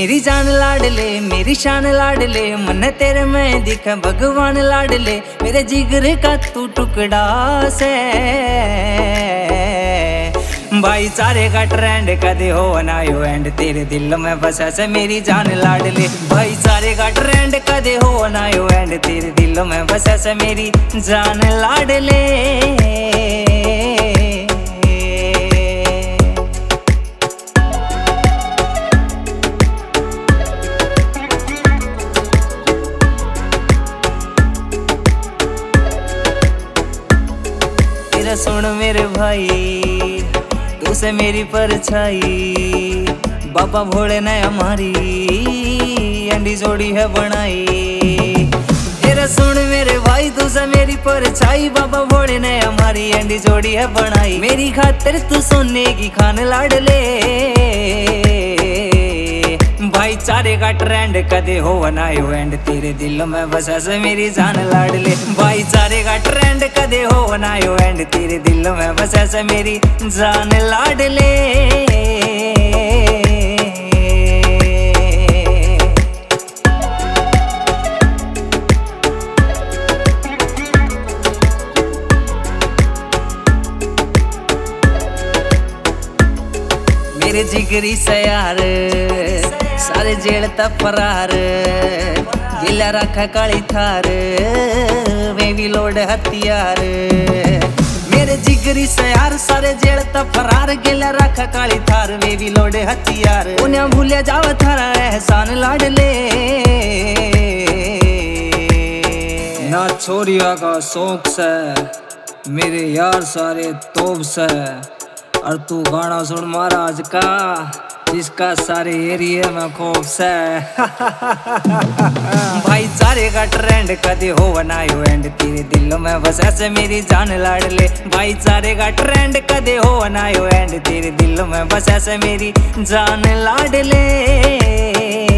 मेरी जान लाडले मेरी शान लाडले, मन तेरे में दिखे भगवान लाडले, मेरे जिगर का तू टुकड़ा से। भाईचारे का ट्रेंड कदे हो ना यो एंड, तेरे दिल में बसा से मेरी जान लाडले। भाईचारे का ट्रेंड कदे हो ना यो एंड, तेरे दिल में बसा से मेरी जान लाडले। तेरा सुन मेरे भाई, तू से मेरी परछाई, बाबा भोले ने हमारी अंडी जोड़ी है बनाई। तेरा सुन मेरे भाई, तू से मेरी परछाई, बाबा भोले ने हमारी अंडी जोड़ी है बनाई। मेरी खातिर तू सोने की खान लाडले। भाईचारे का ट्रेंड कदे हो ना यो एंड, तेरे दिल में बसा से मेरी जान लाडले। भाईचारे का ट्रेंड कदे हो ना यो एंड, तेरे दिल में बसा से मेरी जान लाडले। मेरे जिगरी से यार सारे जेल तक फरार, गिला रखा काली थार, वे भी लोड हथियार। मेरे जिगरी से यार सारे जेल तक फरार, गिला रखा काली थार, वे भी लोड हथियार। उन्हें भूलिया जाव थारा एहसान लाडले। ना छोरिया का शौक से मेरे यार सारे तोप से, और तू गाना सुन महाराज का जिसका सारे एरिया में खौफ से। भाईचारे का ट्रेंड कदे हो ना यो एंड, तेरे दिल में बसा से मेरी जान लाडले। भाईचारे का ट्रेंड कदे हो ना यो एंड, तेरे दिल में बसा से मेरी जान लाडले।